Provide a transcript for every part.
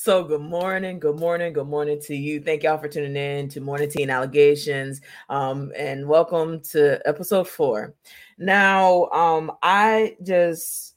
So good morning to you. Thank y'all for tuning in to Morning Tea and Allegations, and welcome to episode 4. Now, I just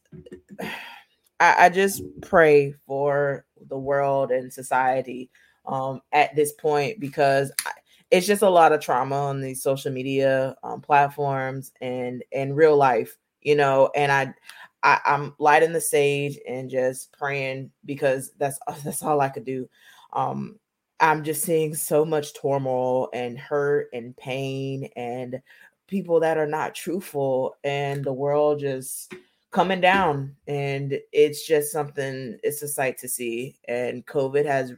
pray for the world and society at this point because it's just a lot of trauma on these social media platforms and in real life, and I'm lighting the sage and just praying because that's all I could do. I'm just seeing so much turmoil and hurt and pain and people that are not truthful and the world just coming down, and it's just something, it's a sight to see. And COVID has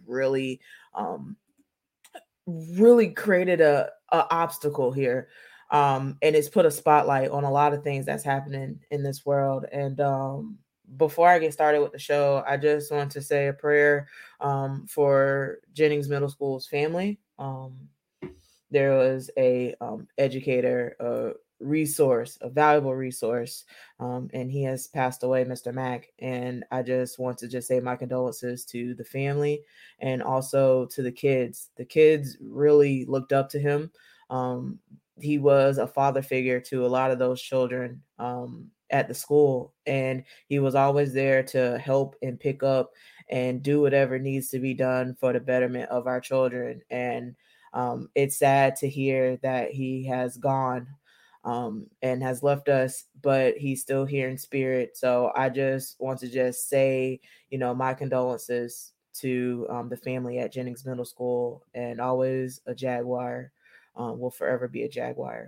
really created a obstacle here, and it's put a spotlight on a lot of things that's happening in this world. And before I get started with the show, I just want to say a prayer for Jennings Middle School's family. There was a educator, a valuable resource, and he has passed away, Mr. Mack. And I just want to say my condolences to the family and also to the kids. The kids really looked up to him. He was a father figure to a lot of those children at the school, and he was always there to help and pick up and do whatever needs to be done for the betterment of our children. And it's sad to hear that he has gone and has left us, but he's still here in spirit. So I just want to say, my condolences to the family at Jennings Middle School, and always a Jaguar, will forever be a Jaguar.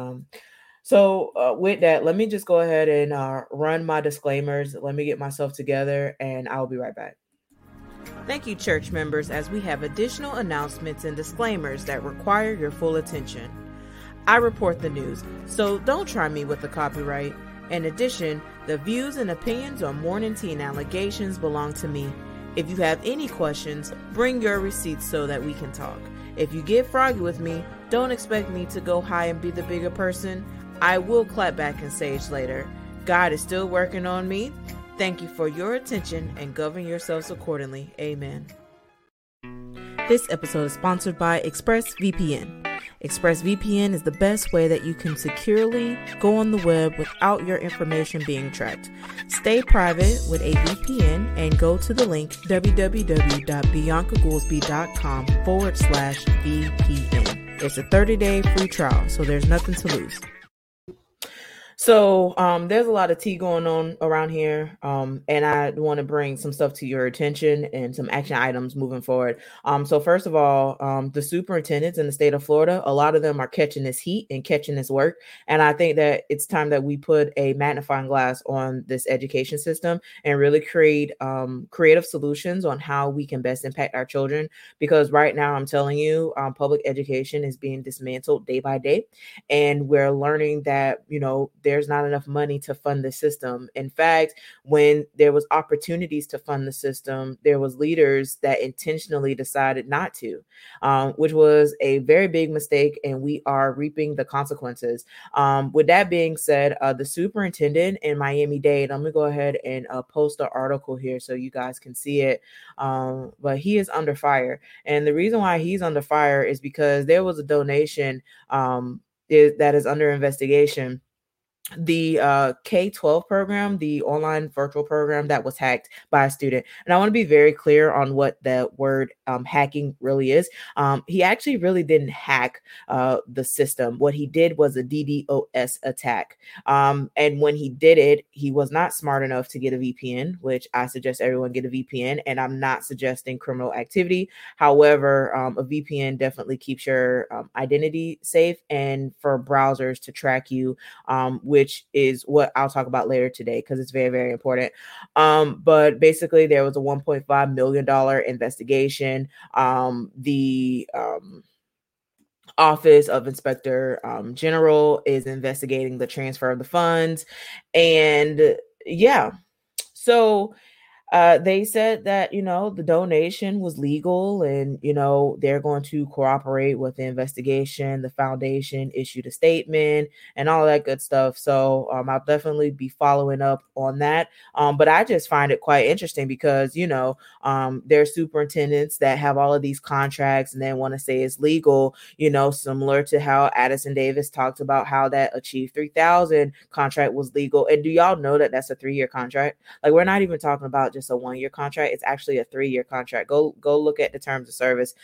So with that, let me just go ahead and run my disclaimers. Let me get myself together and I'll be right back. Thank you, church members, as we have additional announcements and disclaimers that require your full attention. I report the news, so don't try me with the copyright. In addition, the views and opinions on Morning Tea and Allegations belong to me. If you have any questions, bring your receipts so that we can talk. If you get froggy with me, don't expect me to go high and be the bigger person. I will clap back and sage later. God is still working on me. Thank you for your attention and govern yourselves accordingly. Amen. This episode is sponsored by ExpressVPN. ExpressVPN is the best way that you can securely go on the web without your information being tracked. Stay private with a VPN and go to the link www.biancagoolsby.com/VPN. It's a 30-day free trial, so there's nothing to lose. So there's a lot of tea going on around here, and I want to bring some stuff to your attention and some action items moving forward. So first of all, the superintendents in the state of Florida, a lot of them are catching this heat and catching this work, and I think that it's time that we put a magnifying glass on this education system and really create creative solutions on how we can best impact our children. Because right now, I'm telling you, public education is being dismantled day by day, and we're learning that, there's not enough money to fund the system. In fact, when there was opportunities to fund the system, there was leaders that intentionally decided not to, which was a very big mistake, and we are reaping the consequences. With that being said, the superintendent in Miami-Dade, I'm going to go ahead and post an article here so you guys can see it, but he is under fire. And the reason why he's under fire is because there was a donation that is under investigation. The K-12 program, the online virtual program that was hacked by a student. And I want to be very clear on what the word hacking really is. He actually really didn't hack the system. What he did was a DDoS attack. And when he did it, he was not smart enough to get a VPN, which I suggest everyone get a VPN. And I'm not suggesting criminal activity. However, a VPN definitely keeps your identity safe and for browsers to track you, which is what I'll talk about later today because it's very, very important. But basically, there was a $1.5 million investigation. The Office of Inspector General is investigating the transfer of the funds. And yeah, so They said that, the donation was legal and, they're going to cooperate with the investigation. The foundation issued a statement and all that good stuff. So I'll definitely be following up on that. But I just find it quite interesting because, there are superintendents that have all of these contracts and then want to say it's legal, similar to how Addison Davis talked about how that Achieve 3000 contract was legal. And do y'all know that that's a 3-year contract? Like, we're not even talking about just a 1-year contract. It's actually a 3-year contract. Go look at the terms of service.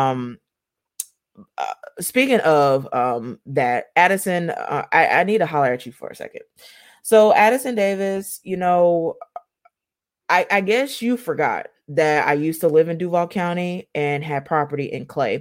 Speaking of that, Addison, I need to holler at you for a second. So Addison Davis, I guess you forgot that I used to live in Duval County and had property in Clay.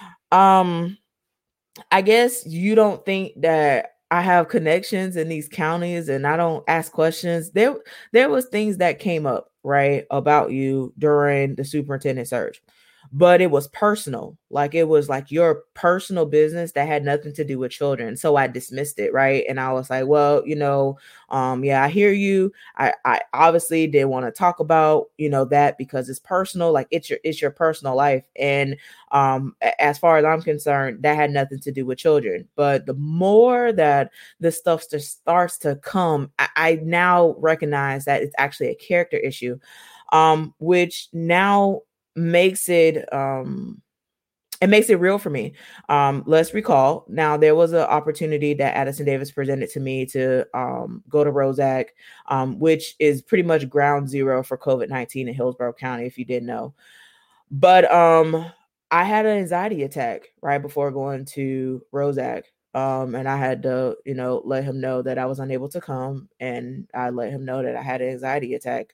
I guess you don't think that I have connections in these counties and I don't ask questions. There was things that came up, right, about you during the superintendent search. But it was personal. Like, it was like your personal business that had nothing to do with children. So I dismissed it, right? And I was like, well, yeah, I hear you. I obviously didn't want to talk about, that because it's personal. Like, it's your personal life. And as far as I'm concerned, that had nothing to do with children. But the more that this stuff just starts to come, I now recognize that it's actually a character issue, which now makes it real for me. Let's recall, now there was an opportunity that Addison Davis presented to me to go to Rosac, which is pretty much ground zero for COVID-19 in Hillsborough County, if you didn't know. But I had an anxiety attack right before going to Rosac. And I had to, let him know that I was unable to come, and I let him know that I had an anxiety attack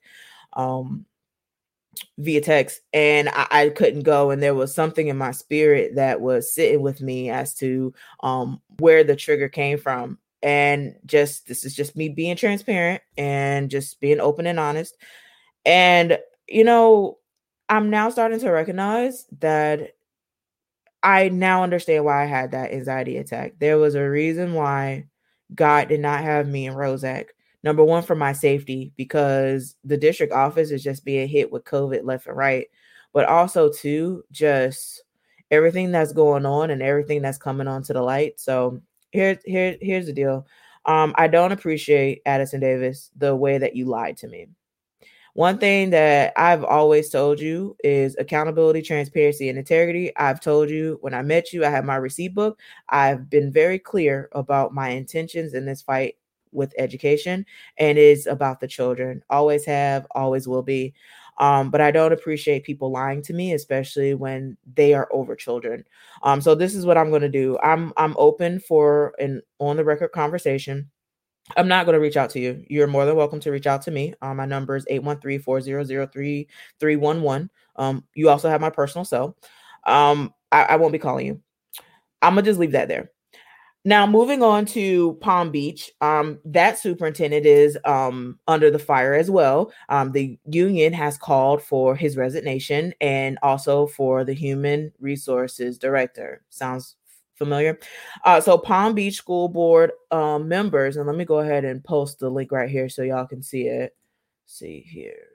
via text, and I couldn't go. And there was something in my spirit that was sitting with me as to where the trigger came from. And this is just me being transparent and just being open and honest. And, I'm now starting to recognize that I now understand why I had that anxiety attack. There was a reason why God did not have me in Rosac. Number one, for my safety, because the district office is just being hit with COVID left and right. But also, too, just everything that's going on and everything that's coming onto the light. So here's the deal. I don't appreciate, Addison Davis, the way that you lied to me. One thing that I've always told you is accountability, transparency, and integrity. I've told you when I met you, I have my receipt book. I've been very clear about my intentions in this fight with education, and it's about the children. Always have, always will be. But I don't appreciate people lying to me, especially when they are over children. So this is what I'm going to do. I'm open for an on the record conversation. I'm not going to reach out to you. You're more than welcome to reach out to me. My number is 813-400-3311. You also have my personal cell. I won't be calling you. I'm going to just leave that there. Now, moving on to Palm Beach, that superintendent is under the fire as well. The union has called for his resignation and also for the human resources director. Sounds familiar? So Palm Beach School Board members, and let me go ahead and post the link right here so y'all can see it. See here.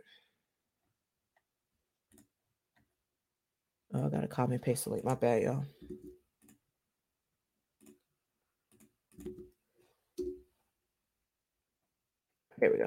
Oh, I got to copy and paste the link. My bad, y'all. Here we go.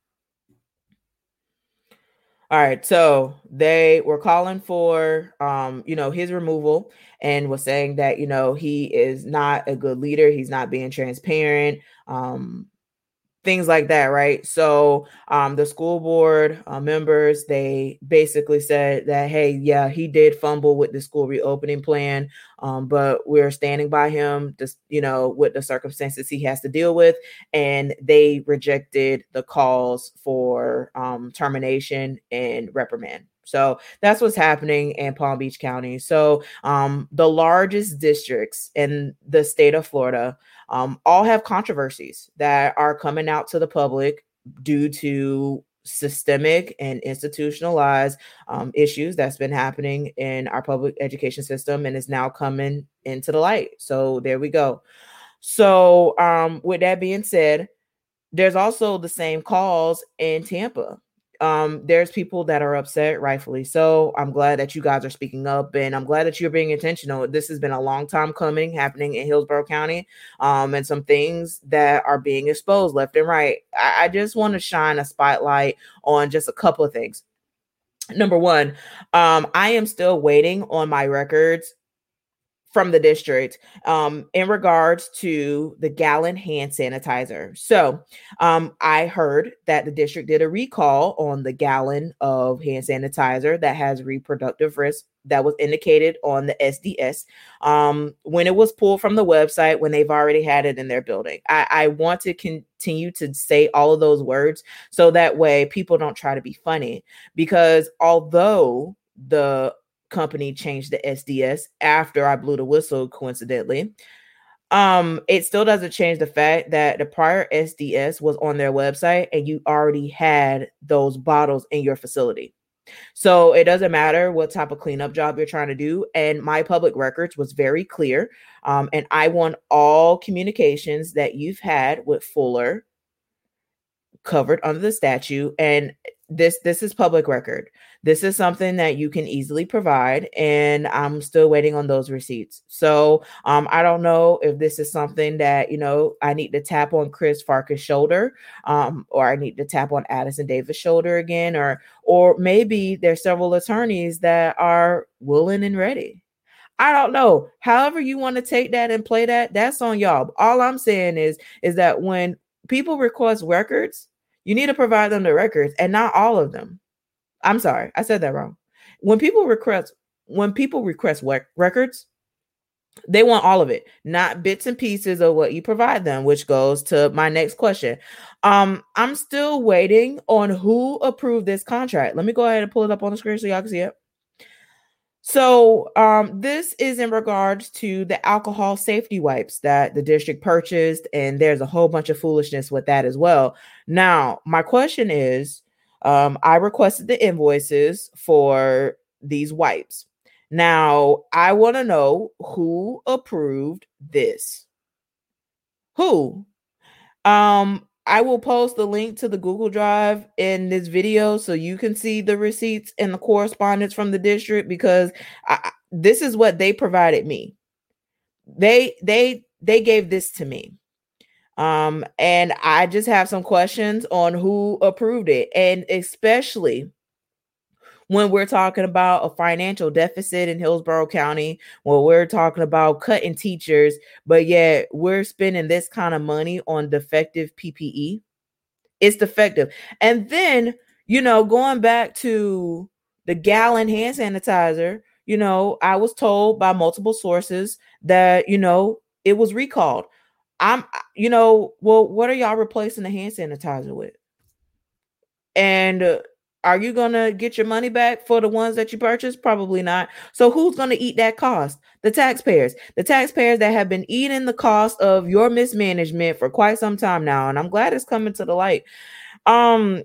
All right, so they were calling for his removal, and was saying that he is not a good leader, he's not being transparent, things like that, right? So the school board members, they basically said that, hey, yeah, he did fumble with the school reopening plan, but we're standing by him, just with the circumstances he has to deal with. And they rejected the calls for termination and reprimand. So that's what's happening in Palm Beach County. So the largest districts in the state of Florida all have controversies that are coming out to the public due to systemic and institutionalized issues that's been happening in our public education system, and is now coming into the light. So there we go. So with that being said, there's also the same calls in Tampa. there's people that are upset, rightfully so. I'm glad that you guys are speaking up, and I'm glad that you're being intentional. This has been a long time coming, happening in Hillsborough County, and some things that are being exposed left and right. I just want to shine a spotlight on just a couple of things. Number one, I am still waiting on my records from the district in regards to the gallon hand sanitizer. So I heard that the district did a recall on the gallon of hand sanitizer that has reproductive risk that was indicated on the SDS when it was pulled from the website, when they've already had it in their building. I want to continue to say all of those words so that way people don't try to be funny, because although the company changed the SDS after I blew the whistle, coincidentally, it still doesn't change the fact that the prior SDS was on their website and you already had those bottles in your facility. So it doesn't matter what type of cleanup job you're trying to do. And my public records was very clear. And I want all communications that you've had with Fuller covered under the statute. And this is public record. This is something that you can easily provide, and I'm still waiting on those receipts. So I don't know if this is something that, I need to tap on Chris Farkas' shoulder, or I need to tap on Addison Davis' shoulder again, or maybe there's several attorneys that are willing and ready. I don't know. However you want to take that and play that, that's on y'all. All I'm saying is that when people request records, you need to provide them the records, and not all of them. I'm sorry, I said that wrong. When people request records, they want all of it, not bits and pieces of what you provide them, which goes to my next question. I'm still waiting on who approved this contract. Let me go ahead and pull it up on the screen so y'all can see it. So this is in regards to the alcohol safety wipes that the district purchased, and there's a whole bunch of foolishness with that as well. Now, my question is, I requested the invoices for these wipes. Now, I want to know who approved this. Who? I will post the link to the Google Drive in this video so you can see the receipts and the correspondence from the district, because this is what they provided me. They gave this to me. And I just have some questions on who approved it, and especially when we're talking about a financial deficit in Hillsborough County, when we're talking about cutting teachers, but yet we're spending this kind of money on defective PPE. It's defective. And then, going back to the gallon hand sanitizer, I was told by multiple sources that, it was recalled. Well, what are y'all replacing the hand sanitizer with? And are you going to get your money back for the ones that you purchased? Probably not. So who's going to eat that cost? The taxpayers that have been eating the cost of your mismanagement for quite some time now. And I'm glad it's coming to the light. My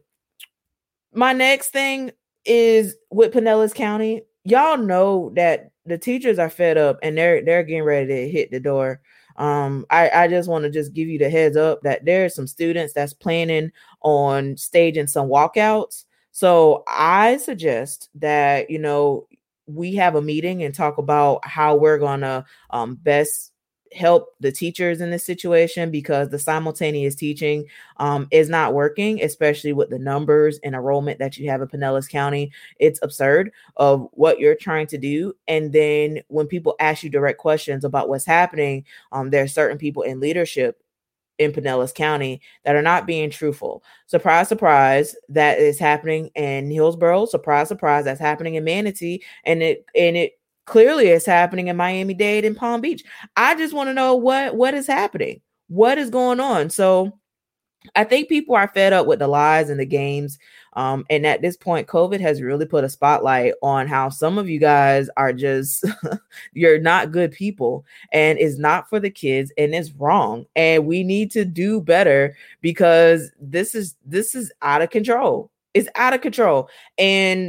next thing is with Pinellas County. Y'all know that the teachers are fed up and they're getting ready to hit the door. I just want to just give you the heads up that there's some students that's planning on staging some walkouts. So I suggest that, we have a meeting and talk about how we're going to best help the teachers in this situation, because the simultaneous teaching is not working, especially with the numbers and enrollment that you have in Pinellas County. It's absurd of what you're trying to do. And then when people ask you direct questions about what's happening, there are certain people in leadership in Pinellas County that are not being truthful. Surprise, surprise, that is happening in Hillsborough. Surprise, surprise, that's happening in Manatee, and it clearly is happening in Miami-Dade and Palm Beach. I just want to know what is happening. What is going on? So I think people are fed up with the lies and the games. And at this point, COVID has really put a spotlight on how some of you guys are just, you're not good people, and it's not for the kids, and it's wrong. And we need to do better, because this is out of control. It's out of control. And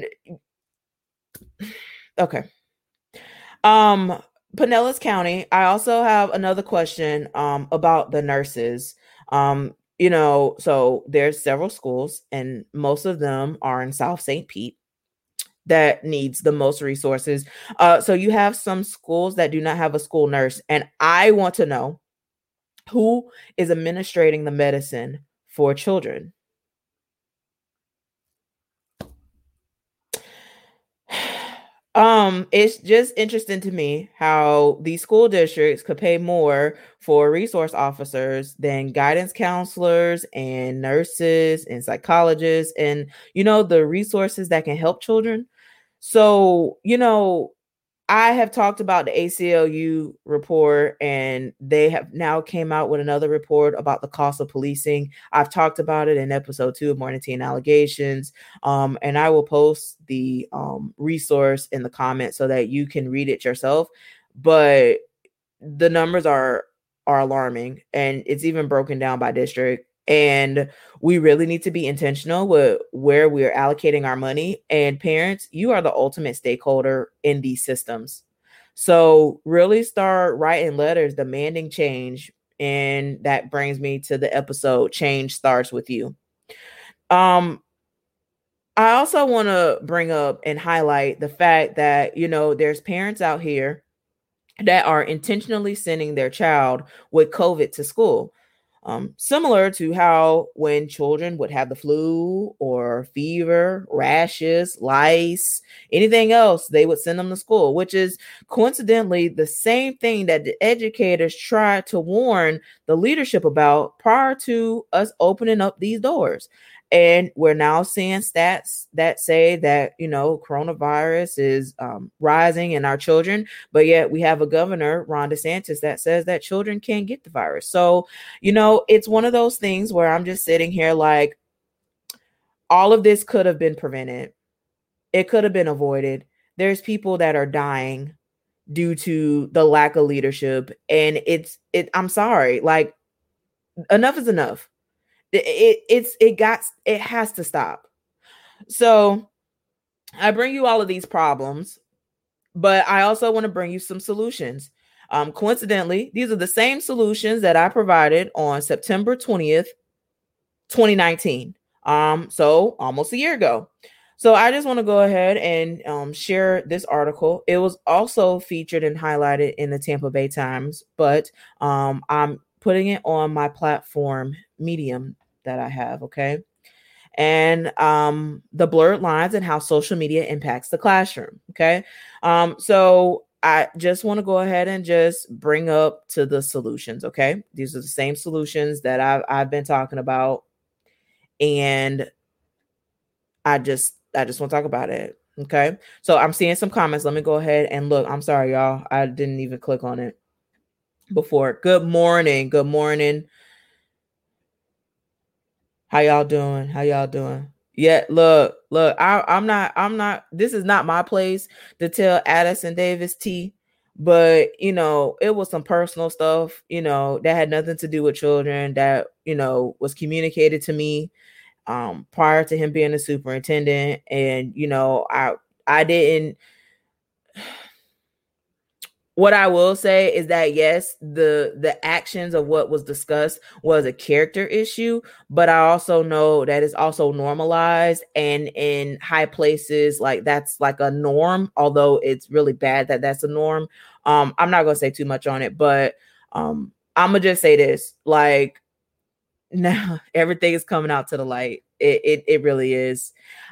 okay. Pinellas County, I also have another question about the nurses. So there's several schools, and most of them are in South St. Pete that needs the most resources. So you have some schools that do not have a school nurse, and I want to know who is administrating the medicine for children. It's just interesting to me how these school districts could pay more for resource officers than guidance counselors and nurses and psychologists and the resources that can help children. So, I have talked about the ACLU report, and they have now came out with another report about the cost of policing. I've talked about it in episode 2 of Morning Tea and Allegations. And I will post the resource in the comments so that you can read it yourself. But the numbers are alarming, and it's even broken down by district. And we really need to be intentional with where we are allocating our money. And parents, you are the ultimate stakeholder in these systems. So really start writing letters demanding change. And that brings me to the episode, Change Starts With You. I also want to bring up and highlight the fact that, there's parents out here that are intentionally sending their child with COVID to school. Similar to how when children would have the flu or fever, rashes, lice, anything else, they would send them to school, which is coincidentally the same thing that the educators tried to warn the leadership about prior to us opening up these doors. And we're now seeing stats that say that, coronavirus is rising in our children, but yet we have a governor, Ron DeSantis, that says that children can't get the virus. So, it's one of those things where I'm just sitting here like, all of this could have been prevented. It could have been avoided. There's people that are dying due to the lack of leadership. And I'm sorry, like, enough is enough. It has to stop. So I bring you all of these problems, but I also want to bring you some solutions. Coincidentally, these are the same solutions that I provided on September 20th, 2019. So almost a year ago. So I just want to go ahead and share this article. It was also featured and highlighted in the Tampa Bay Times, but I'm putting it on my platform, Medium, that I have. Okay. And the blurred lines and how social media impacts the classroom. Okay. So I just want to go ahead and just bring up to the solutions. Okay. These are the same solutions that I've been talking about. And I just want to talk about it. Okay. So I'm seeing some comments. Let me go ahead and look. I'm sorry, y'all. I didn't even click on it before. Good morning. Good morning. How y'all doing? Yeah, look, I'm not, this is not my place to tell Addison Davis T, but it was some personal stuff, that had nothing to do with children that, was communicated to me prior to him being a superintendent. And, I didn't. What I will say is that yes, the actions of what was discussed was a character issue, but I also know that it's also normalized, and in high places, like that's like a norm, although it's really bad that that's a norm. I'm not gonna say too much on it, but I'm gonna just say this: like, now everything is coming out to the light. It really is.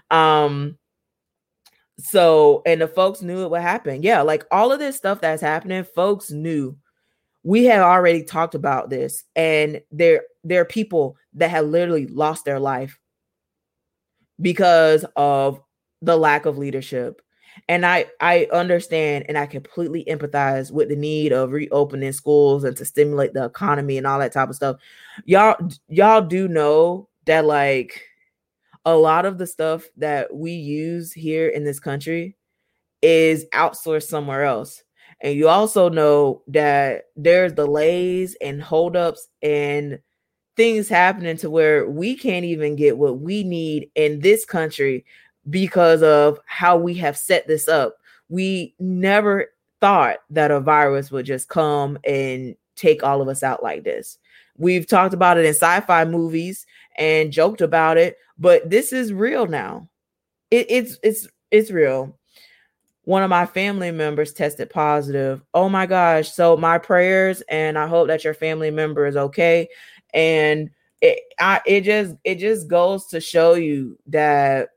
So, and the folks knew what happened. Yeah, like all of this stuff that's happening, folks knew. We had already talked about this, and there are people that have literally lost their life because of the lack of leadership. And I understand and I completely empathize with the need of reopening schools and to stimulate the economy and all that type of stuff. Y'all do know that, like, a lot of the stuff that we use here in this country is outsourced somewhere else. And you also know that there's delays and holdups and things happening to where we can't even get what we need in this country because of how we have set this up. We never thought that a virus would just come and take all of us out like this. We've talked about it in sci-fi movies and joked about it, but this is real now. It's real. One of my family members tested positive. Oh my gosh. So my prayers, and I hope that your family member is okay. And it just goes to show you that,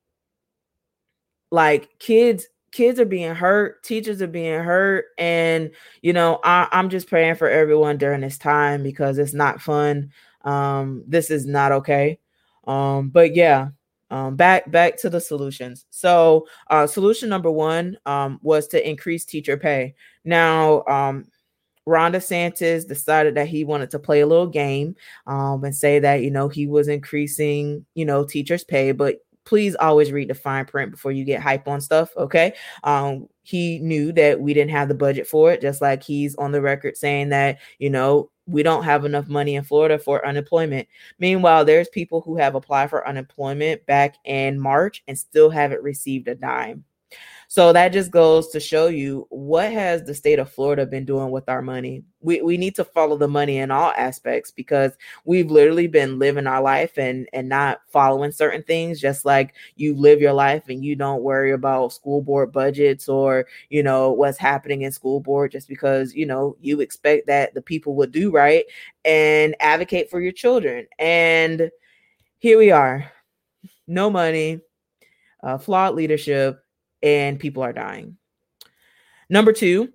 like, kids are being hurt, teachers are being hurt, and I'm just praying for everyone during this time because it's not fun. This is not okay. But yeah, back to the solutions. So solution number one was to increase teacher pay. Now Ron DeSantis decided that he wanted to play a little game and say that he was increasing teachers pay, but please always read the fine print before you get hype on stuff. Okay. He knew that we didn't have the budget for it, just like he's on the record saying that, we don't have enough money in Florida for unemployment. Meanwhile, there's people who have applied for unemployment back in March and still haven't received a dime. So that just goes to show you, what has the state of Florida been doing with our money? We need to follow the money in all aspects, because we've literally been living our life and not following certain things, just like you live your life and you don't worry about school board budgets or, what's happening in school board, just because, you expect that the people would do right and advocate for your children. And here we are, no money, flawed leadership, and people are dying. Number two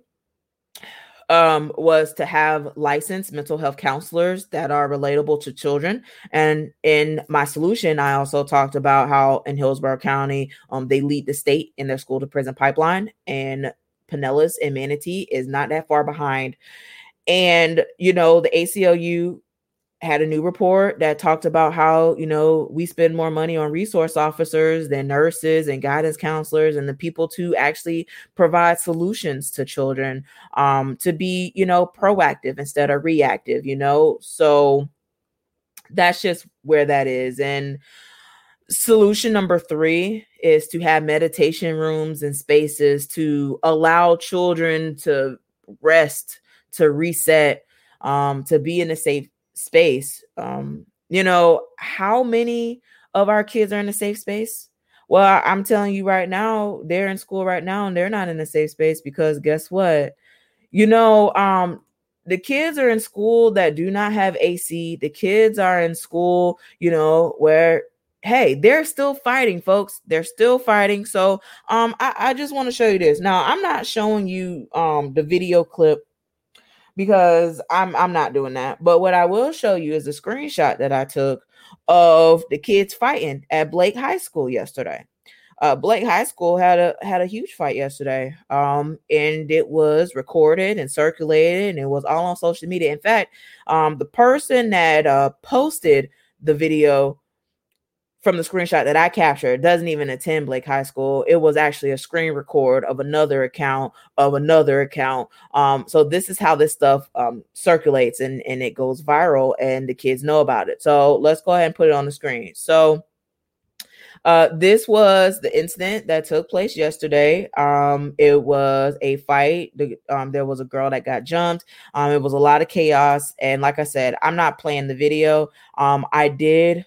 was to have licensed mental health counselors that are relatable to children. And in my solution, I also talked about how in Hillsborough County, they lead the state in their school to prison pipeline, and Pinellas and Manatee is not that far behind. And, the ACLU had a new report that talked about how, we spend more money on resource officers than nurses and guidance counselors and the people to actually provide solutions to children, to be, proactive instead of reactive, so that's just where that is. And solution number three is to have meditation rooms and spaces to allow children to rest, to reset, to be in a safe space. How many of our kids are in a safe space? Well, I'm telling you right now, they're in school right now and they're not in a safe space, because guess what? The kids are in school that do not have AC. The kids are in school, where, hey, they're still fighting, folks. They're still fighting. So I just want to show you this. Now, I'm not showing you the video clip, because I'm not doing that. But what I will show you is a screenshot that I took of the kids fighting at Blake High School yesterday. Blake High School had a huge fight yesterday, and it was recorded and circulated, and it was all on social media. In fact, the person that posted the video from the screenshot that I captured doesn't even attend Blake High School. It was actually a screen record of another account of another account. So this is how this stuff circulates and it goes viral and the kids know about it. So let's go ahead and put it on the screen. So this was the incident that took place yesterday. It was a fight. There was a girl that got jumped. It was a lot of chaos. And like I said, I'm not playing the video. I did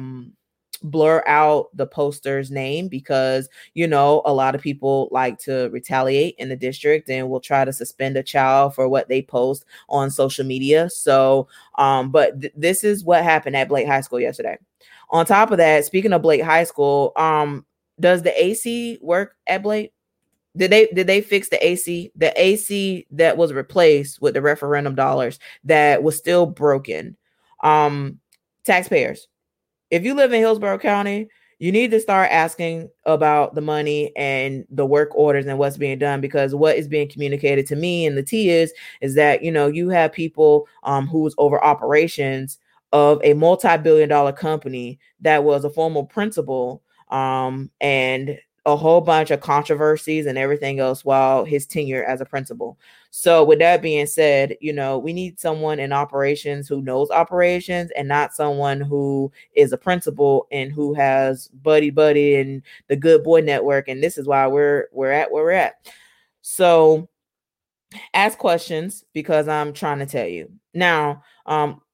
blur out the poster's name, because a lot of people like to retaliate in the district and will try to suspend a child for what they post on social media. So but this is what happened at Blake High School yesterday. On top of that, speaking of Blake High School, does the AC work at Blake? Did they fix the AC? The AC that was replaced with the referendum dollars that was still broken. Taxpayers, if you live in Hillsborough County, you need to start asking about the money and the work orders and what's being done, because what is being communicated to me and the T is that, you have people who's over operations of a multi-billion-dollar company that was a former principal, and a whole bunch of controversies and everything else while his tenure as a principal. So with that being said, we need someone in operations who knows operations and not someone who is a principal and who has buddy and the Good Boy Network. And this is why we're at where we're at. So ask questions, because I'm trying to tell you. Now,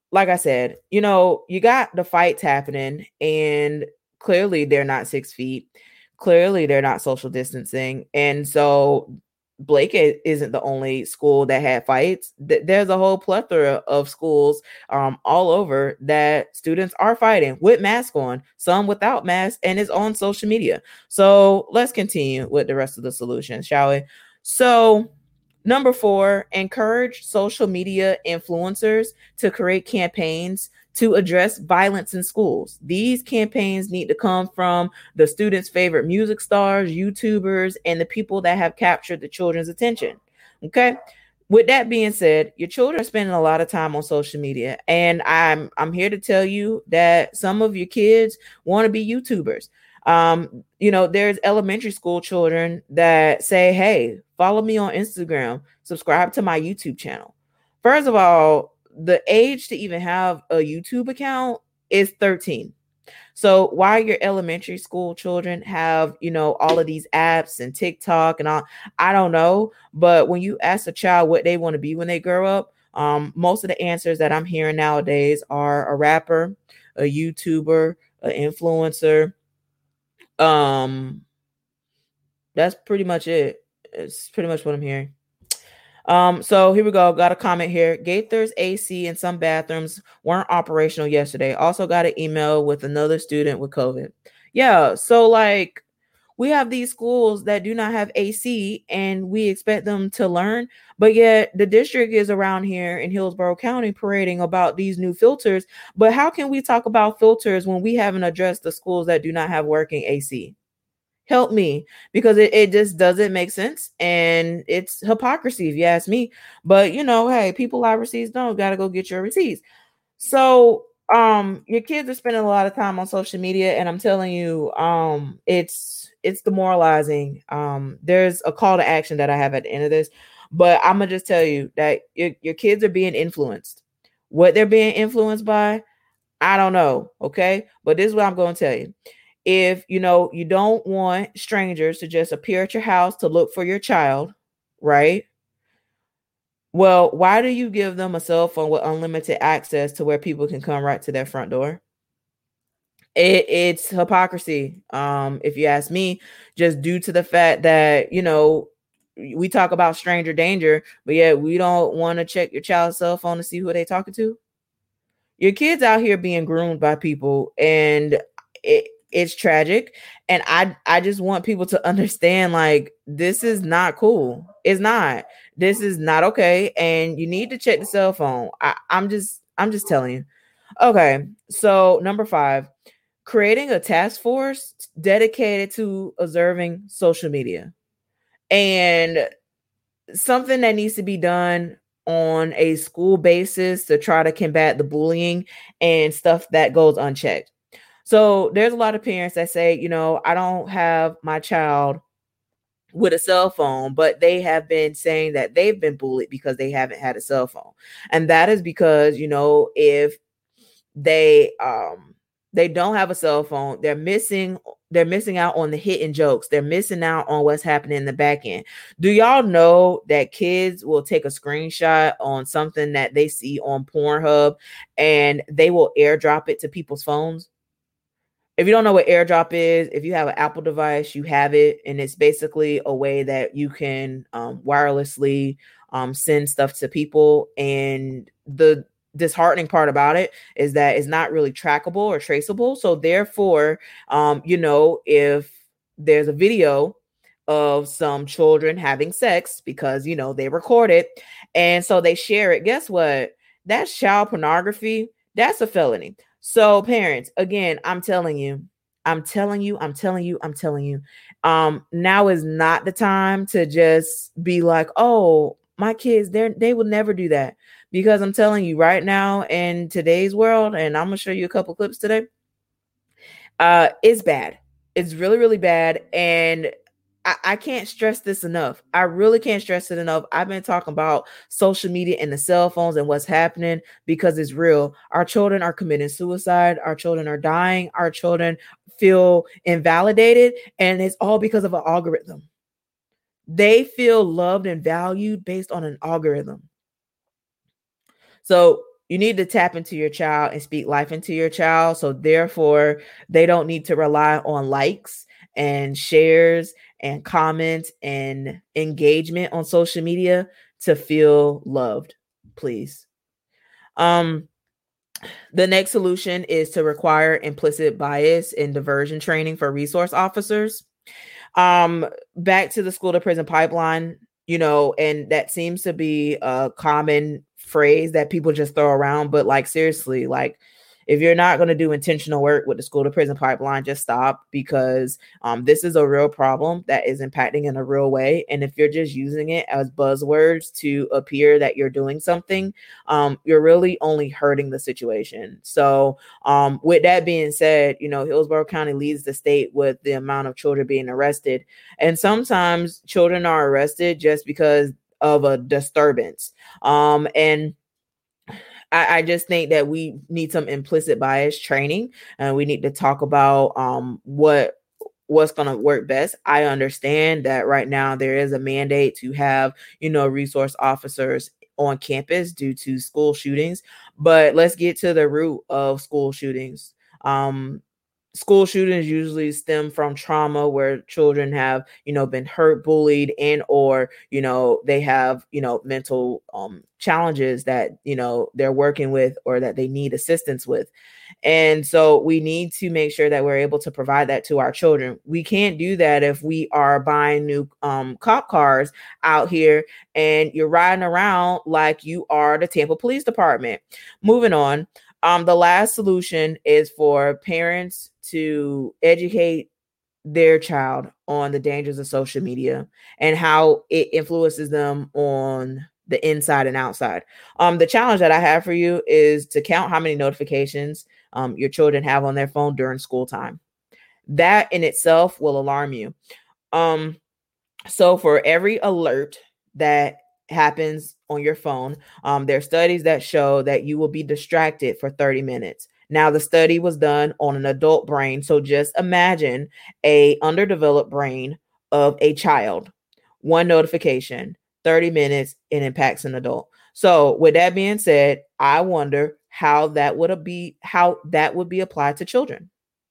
like I said, you got the fights happening, and clearly they're not 6 feet. Clearly they're not social distancing. And so Blake isn't the only school that had fights. There's a whole plethora of schools all over that students are fighting with masks on, some without masks, and it's on social media. So let's continue with the rest of the solution, shall we? So number 4, encourage social media influencers to create campaigns to address violence in schools. These campaigns need to come from the students' favorite music stars, YouTubers, and the people that have captured the children's attention. Okay. With that being said, your children are spending a lot of time on social media, and I'm here to tell you that some of your kids want to be YouTubers. There's elementary school children that say, hey, follow me on Instagram, subscribe to my YouTube channel. First of all, the age to even have a YouTube account is 13. So why your elementary school children have, all of these apps and TikTok and all, I don't know. But when you ask a child what they want to be when they grow up, most of the answers that I'm hearing nowadays are a rapper, a YouTuber, an influencer. That's pretty much it. It's pretty much what I'm hearing. So here we go. Got a comment here. Gaither's AC in some bathrooms weren't operational yesterday. Also got an email with another student with COVID. Yeah. So like we have these schools that do not have AC and we expect them to learn, but yet the district is around here in Hillsborough County parading about these new filters. But how can we talk about filters when we haven't addressed the schools that do not have working AC? Help me, because it just doesn't make sense, and it's hypocrisy if you ask me. But hey, people lie, receipts don't. Gotta go get your receipts. So your kids are spending a lot of time on social media, and I'm telling you, it's demoralizing. There's a call to action that I have at the end of this, but I'm gonna just tell you that your kids are being influenced. What they're being influenced by, I don't know. Okay, but this is what I'm going to tell you. If you don't want strangers to just appear at your house to look for your child, right? Well, why do you give them a cell phone with unlimited access to where people can come right to their front door? It's hypocrisy. If you ask me, just due to the fact that we talk about stranger danger, but yet we don't want to check your child's cell phone to see who they talking to. Your kids out here being groomed by people, and it's tragic. And I just want people to understand, like, this is not cool. It's not. This is not okay, and you need to check the cell phone. I'm just telling you. Okay, so number 5, creating a task force dedicated to observing social media, and something that needs to be done on a school basis to try to combat the bullying and stuff that goes unchecked. So there's a lot of parents that say, I don't have my child with a cell phone, but they have been saying that they've been bullied because they haven't had a cell phone. And that is because, if they don't have a cell phone, they're missing out on the hidden jokes. They're missing out on what's happening in the back end. Do y'all know that kids will take a screenshot on something that they see on Pornhub and they will airdrop it to people's phones? If you don't know what airdrop is, if you have an Apple device, you have it, and it's basically a way that you can wirelessly send stuff to people. And the disheartening part about it is that it's not really trackable or traceable. So therefore, if there's a video of some children having sex because they record it and so they share it, guess what? That's child pornography. That's a felony. So parents, again, I'm telling you, now is not the time to just be like, oh, my kids, they will never do that. Because I'm telling you right now in today's world, and I'm going to show you a couple clips today, it's bad. It's really, really bad. And I can't stress this enough. I really can't stress it enough. I've been talking about social media and the cell phones and what's happening because it's real. Our children are committing suicide. Our children are dying. Our children feel invalidated. And it's all because of an algorithm. They feel loved and valued based on an algorithm. So you need to tap into your child and speak life into your child. So therefore, they don't need to rely on likes and shares and comments and engagement on social media to feel loved, please. The next solution is to require implicit bias and diversion training for resource officers. Back to the school to prison pipeline, and that seems to be a common phrase that people just throw around, but like seriously, like if you're not going to do intentional work with the school to prison pipeline, just stop, because this is a real problem that is impacting in a real way. And if you're just using it as buzzwords to appear that you're doing something, you're really only hurting the situation. So with that being said, Hillsborough County leads the state with the amount of children being arrested. And sometimes children are arrested just because of a disturbance. And I just think that we need some implicit bias training, and we need to talk about what's going to work best. I understand that right now there is a mandate to have, resource officers on campus due to school shootings, but let's get to the root of school shootings. School shootings usually stem from trauma where children have, been hurt, bullied, and or, they have, mental challenges that, they're working with or that they need assistance with. And so we need to make sure that we're able to provide that to our children. We can't do that if we are buying new cop cars out here and you're riding around like you are the Tampa Police Department. Moving on. The last solution is for parents to educate their child on the dangers of social media and how it influences them on the inside and outside. The challenge that I have for you is to count how many notifications your children have on their phone during school time. That in itself will alarm you. So for every alert that happens on your phone, there are studies that show that you will be distracted for 30 minutes. Now, the study was done on an adult brain. So just imagine a underdeveloped brain of a child. One notification, 30 minutes, it impacts an adult. So with that being said, I wonder how that would be applied to children.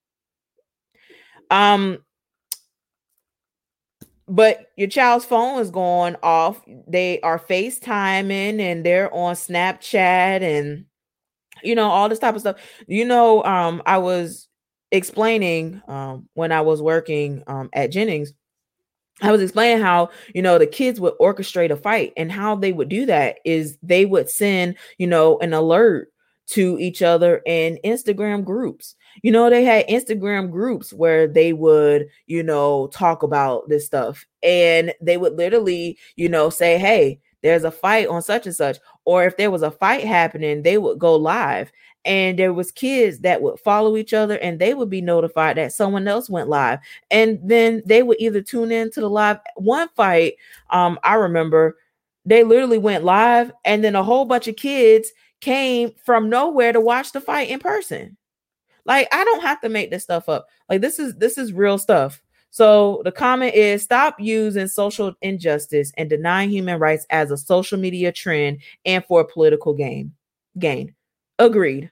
But your child's phone is going off. They are FaceTiming and they're on Snapchat and, all this type of stuff. I was explaining when I was working at Jennings, I was explaining how, the kids would orchestrate a fight, and how they would do that is they would send, an alert to each other in Instagram groups. They had Instagram groups where they would, talk about this stuff, and they would literally, say, hey, there's a fight on such and such. Or if there was a fight happening, they would go live, and there was kids that would follow each other and they would be notified that someone else went live. And then they would either tune in to the live. One fight, I remember they literally went live, and then a whole bunch of kids came from nowhere to watch the fight in person. Like, I don't have to make this stuff up. Like, this is real stuff. So the comment is, stop using social injustice and denying human rights as a social media trend and for a political gain. Agreed.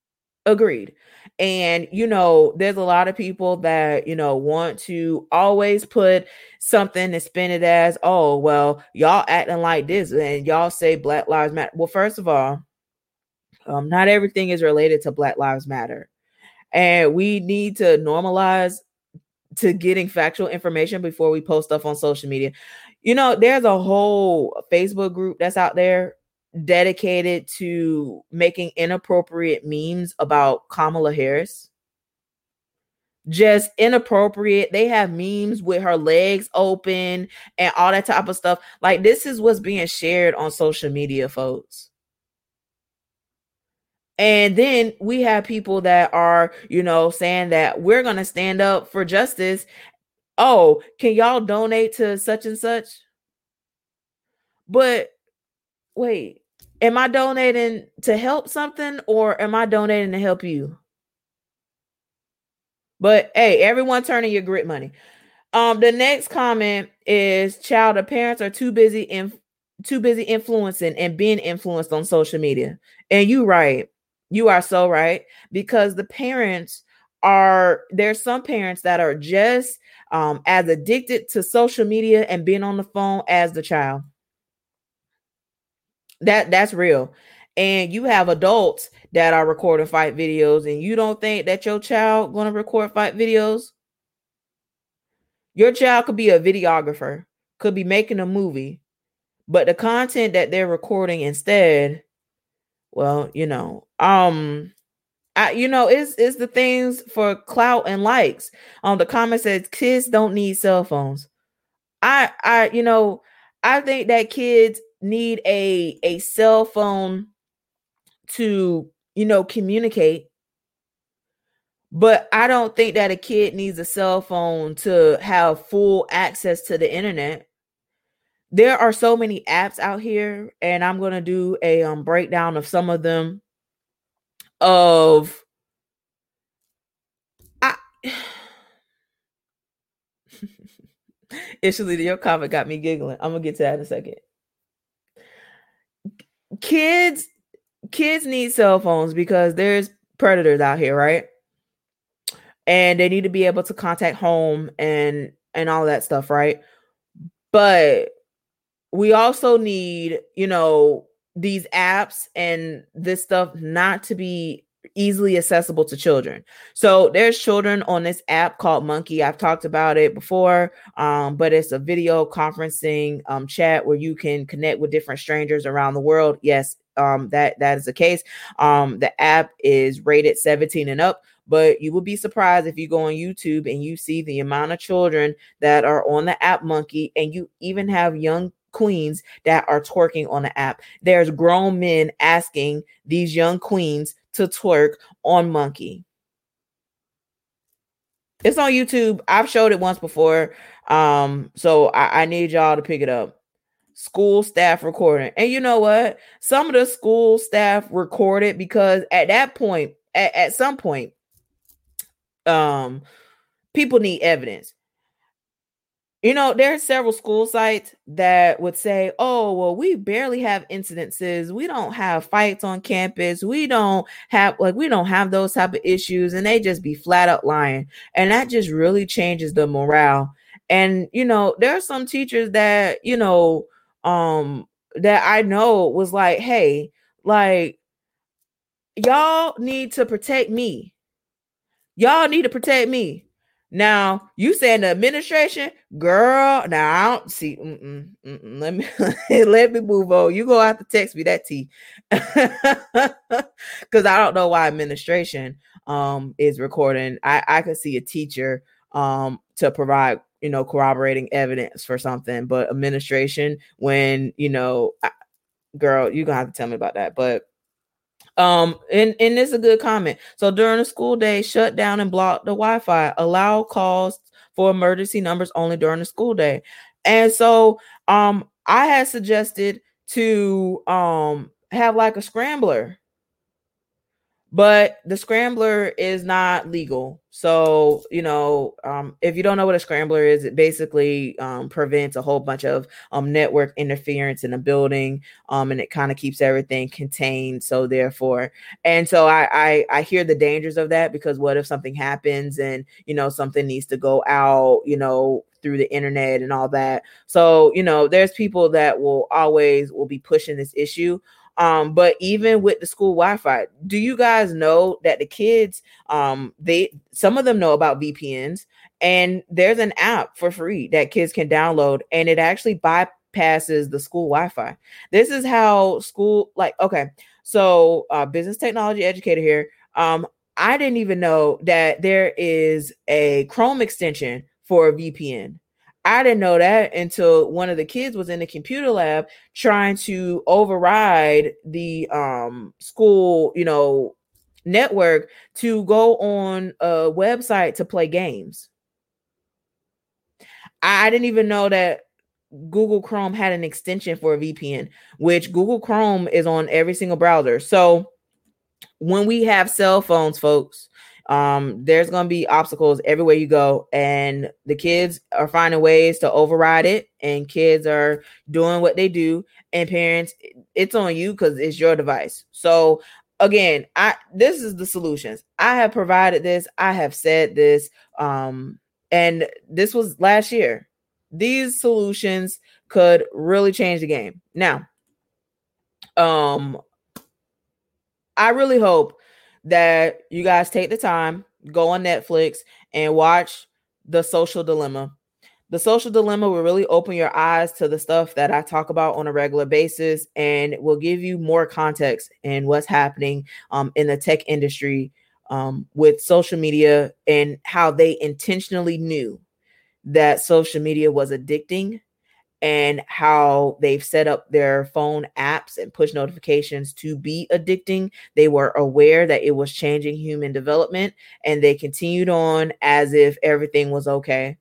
And, there's a lot of people that, want to always put something and spin it as, oh, well, y'all acting like this and y'all say Black Lives Matter. Well, first of all, not everything is related to Black Lives Matter. And we need to normalize to getting factual information before we post stuff on social media. There's a whole Facebook group that's out there dedicated to making inappropriate memes about Kamala Harris. Just inappropriate. They have memes with her legs open and all that type of stuff. Like, this is what's being shared on social media, folks. And then we have people that are, saying that we're going to stand up for justice. Oh, can y'all donate to such and such? But wait, am I donating to help something, or am I donating to help you? But hey, everyone turning your grit money. The next comment is, child, the parents are too busy too busy influencing and being influenced on social media. And you right. You are so right, because the parents there's some parents that are just as addicted to social media and being on the phone as the child. That's real. And you have adults that are recording fight videos, and you don't think that your child going to record fight videos? Your child could be a videographer, could be making a movie, but the content that they're recording instead, well, it's the things for clout and likes. The comment says kids don't need cell phones. I think that kids need a cell phone to, communicate. But I don't think that a kid needs a cell phone to have full access to the internet. There are so many apps out here, and I'm going to do a breakdown of some of them. Actually, your comment got me giggling. I'm gonna get to that in a second. Kids need cell phones because there's predators out here, right? And they need to be able to contact home and all that stuff, right? But we also need, these apps and this stuff not to be easily accessible to children. So there's children on this app called Monkey. I've talked about it before, but it's a video conferencing chat where you can connect with different strangers around the world. Yes, that is the case. The app is rated 17 and up, but you will be surprised if you go on YouTube and you see the amount of children that are on the app Monkey, and you even have young queens that are twerking on the app. There's grown men asking these young queens to twerk on Monkey. It's on YouTube. I've showed it once before. So I need y'all to pick it up. School staff recording. And you know what? Some of the school staff recorded because at that point, at some point, people need evidence. There are several school sites that would say, oh, well, we barely have incidences. We don't have fights on campus. We don't have those type of issues. And they just be flat out lying. And that just really changes the morale. And, there are some teachers that, that I know was like, hey, like, y'all need to protect me. Y'all need to protect me. Now, you saying the administration, girl, now I don't see, let me let me move on. You gonna have to text me that tea. Because I don't know why administration is recording. I could see a teacher to provide, corroborating evidence for something, but administration, when, girl, you're gonna have to tell me about that. But and this is a good comment. So during the school day, shut down and block the Wi-Fi. Allow calls for emergency numbers only during the school day. And so I had suggested to have like a scrambler. But the scrambler is not legal. So, if you don't know what a scrambler is, it basically prevents a whole bunch of network interference in a building, and it kind of keeps everything contained. So therefore, and so I hear the dangers of that, because what if something happens and, something needs to go out, through the internet and all that. So, there's people that will be pushing this issue. But even with the school Wi-Fi, do you guys know that the kids, some of them know about VPNs, and there's an app for free that kids can download, and it actually bypasses the school Wi-Fi. This is how school, so business technology educator here. I didn't even know that there is a Chrome extension for a VPN. I didn't know that until one of the kids was in the computer lab trying to override the school, network to go on a website to play games. I didn't even know that Google Chrome had an extension for a VPN, which Google Chrome is on every single browser. So when we have cell phones, folks, There's going to be obstacles everywhere you go, and the kids are finding ways to override it, and kids are doing what they do, and parents, it's on you because it's your device. So again, this is the solutions. I have provided this. I have said this, and this was last year. These solutions could really change the game. Now, I really hope that you guys take the time, go on Netflix and watch The Social Dilemma. The Social Dilemma will really open your eyes to the stuff that I talk about on a regular basis, and will give you more context in what's happening in the tech industry with social media, and how they intentionally knew that social media was addicting, and how they've set up their phone apps and push notifications to be addicting. They were aware that it was changing human development, and they continued on as if everything was okay.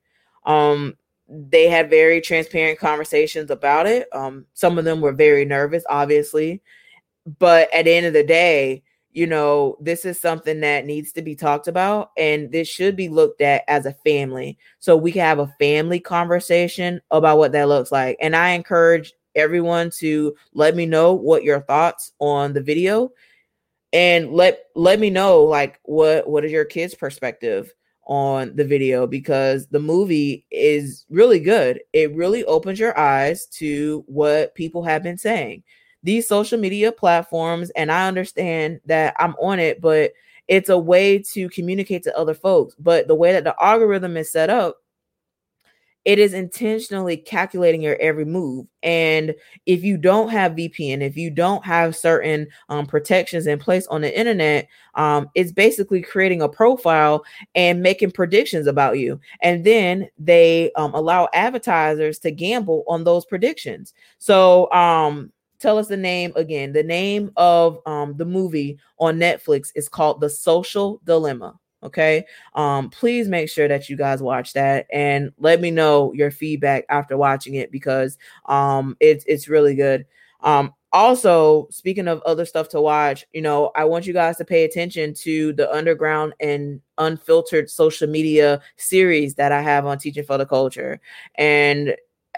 They had very transparent conversations about it. Some of them were very nervous, obviously, but at the end of the day, this is something that needs to be talked about, and this should be looked at as a family, so we can have a family conversation about what that looks like. And I encourage everyone to let me know what your thoughts on the video, and let me know, like, what is your kids' perspective on the video, because the movie is really good. It really opens your eyes to what people have been saying. These social media platforms, and I understand that I'm on it, but it's a way to communicate to other folks. But the way that the algorithm is set up, it is intentionally calculating your every move. And if you don't have VPN, if you don't have certain protections in place on the internet, it's basically creating a profile and making predictions about you. And then they allow advertisers to gamble on those predictions. So tell us the name again. The name of the movie on Netflix is called The Social Dilemma. Okay. Please make sure that you guys watch that, and let me know your feedback after watching it, because it's really good. Also, speaking of other stuff to watch, I want you guys to pay attention to the underground and unfiltered social media series that I have on Teaching for the Culture. And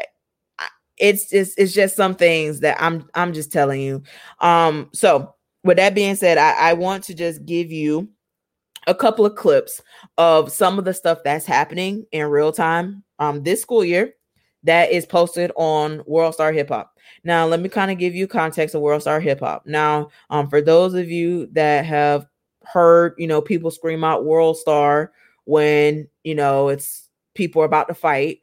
it's just some things that I'm just telling you. So with that being said, I want to just give you a couple of clips of some of the stuff that's happening in real time this school year that is posted on World Star Hip Hop. Now, let me kind of give you context of World Star Hip Hop. Now, for those of you that have heard, people scream out World Star when, it's people are about to fight.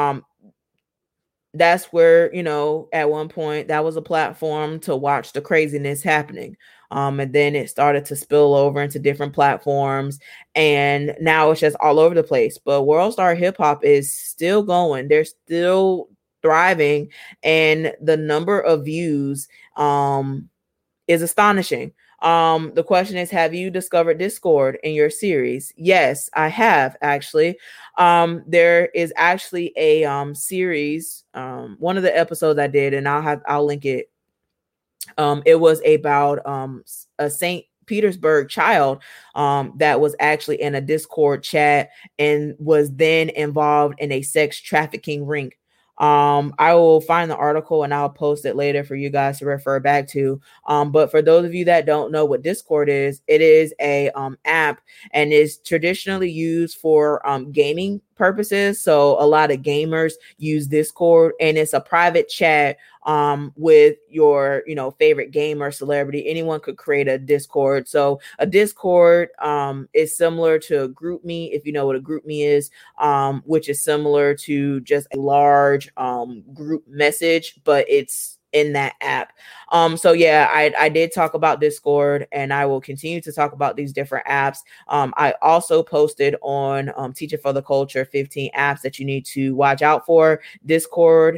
That's where, at one point that was a platform to watch the craziness happening. And then it started to spill over into different platforms, and now it's just all over the place. But World Star Hip Hop is still going. They're still thriving, and the number of views is astonishing. The question is, have you discovered Discord in your series? Yes, I have, actually. There is actually a series, one of the episodes I did, and I'll link it. It was about a St. Petersburg child that was actually in a Discord chat and was then involved in a sex trafficking ring. I will find the article and I'll post it later for you guys to refer back to. But for those of you that don't know what Discord is, it is a app, and is traditionally used for gaming purposes. So a lot of gamers use Discord, and it's a private chat with your, favorite gamer, celebrity. Anyone could create a Discord. So a Discord is similar to a GroupMe, if you know what a GroupMe is, which is similar to just a large group message, but it's in that app. So yeah, I did talk about Discord, and I will continue to talk about these different apps. I also posted on Teaching for the Culture 15 apps that you need to watch out for. Discord,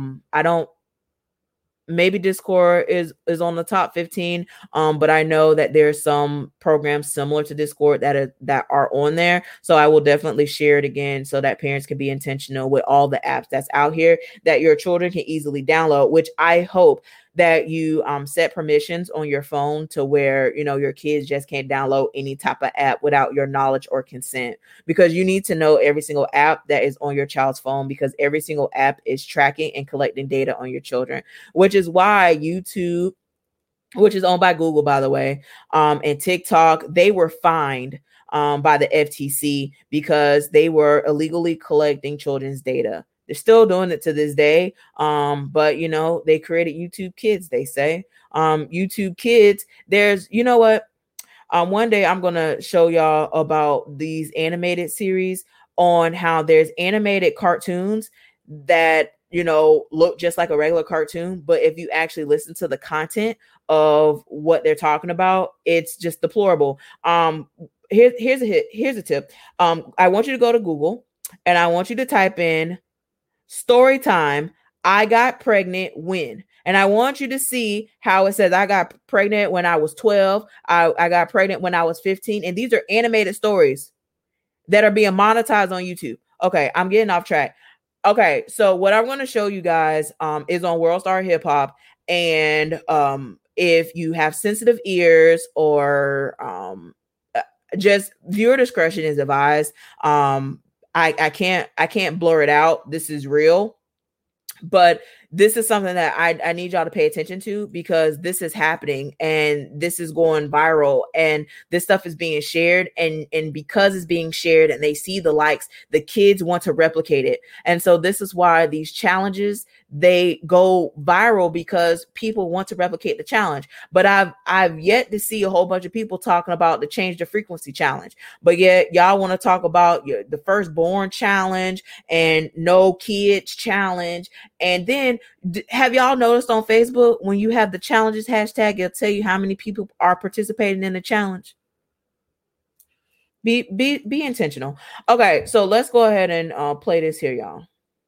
maybe Discord is on the top 15, but I know that there's some programs similar to Discord that are on there. So I will definitely share it again so that parents can be intentional with all the apps that's out here that your children can easily download, which I hope that you set permissions on your phone to where, you know, your kids just can't download any type of app without your knowledge or consent, because you need to know every single app that is on your child's phone, because every single app is tracking and collecting data on your children, which is why YouTube, which is owned by Google, by the way, and TikTok, they were fined by the FTC because they were illegally collecting children's data. They're still doing it to this day. But you know, they created YouTube Kids, they say. YouTube Kids, there's, you know what? One day I'm gonna show y'all about these animated series on how there's animated cartoons that, you know, look just like a regular cartoon, but if you actually listen to the content of what they're talking about, it's just deplorable. Here's a tip. I want you to go to Google and I want you to type in story time. I got pregnant when, and I want you to see how it says I got pregnant when I was 12. I got pregnant when I was 15. And these are animated stories that are being monetized on YouTube. Okay, I'm getting off track. Okay, so what I'm going to show you guys is on World Star Hip Hop. And if you have sensitive ears or just viewer discretion is advised. I can't blur it out. This is real. But this is something that I need y'all to pay attention to, because this is happening and this is going viral and this stuff is being shared. And because it's being shared and they see the likes, the kids want to replicate it. And so this is why these challenges, they go viral, because people want to replicate the challenge. But I've yet to see a whole bunch of people talking about the change the frequency challenge. But yet y'all want to talk about the firstborn challenge and no kids challenge. And then have y'all noticed on Facebook, when you have the challenges hashtag, it'll tell you how many people are participating in the challenge. Be intentional. Okay, so let's go ahead and play this here, y'all.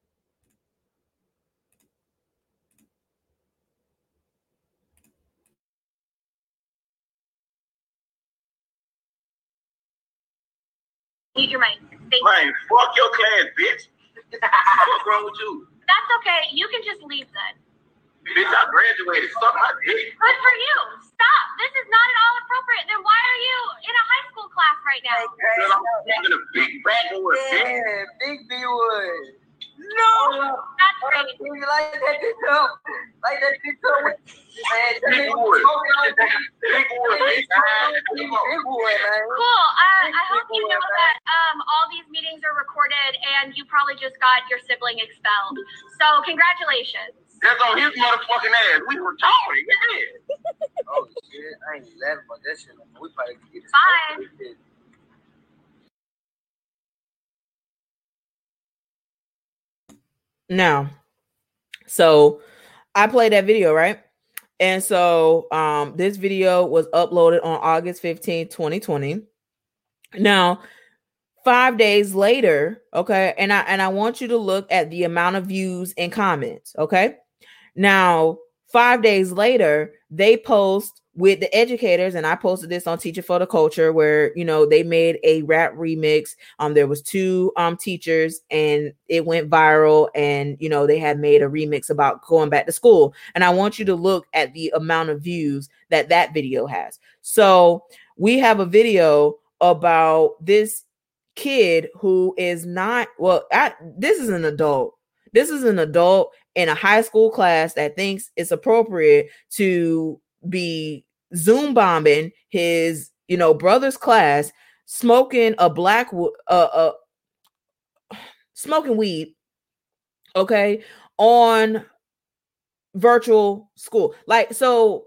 Mute your mic. Man, fuck your class, bitch. What's wrong with you? That's okay. You can just leave then. Bitch, I graduated. Suck my dick. Good for you. Stop. This is not at all appropriate. Then why are you in a high school class right now? Because I'm talking to Big Backwood. Yeah, Big B-Wood. No. That's great. You like that shit too? Like that shit too? Big Wood. Big Wood. Cool. I hope you know that all these meetings are recorded and you probably just got your sibling expelled. So congratulations. That's on his motherfucking ass. We were talking. Yeah. Oh shit! I ain't laughing about that shit. We probably get it. Fine. Now, so I played that video, right? And so this video was uploaded on August 15th, 2020. Now, 5 days later, okay, and I want you to look at the amount of views and comments, okay? Now, 5 days later, they post with the educators, and I posted this on Teacher for the Culture, where, you know, they made a rap remix. There was two teachers, and it went viral, and, you know, they had made a remix about going back to school. And I want you to look at the amount of views that video has. So we have a video about this kid who is not, well, this is an adult. This is an adult in a high school class that thinks it's appropriate to be Zoom bombing his, you know, brother's class, smoking smoking weed, okay, on virtual school. Like, so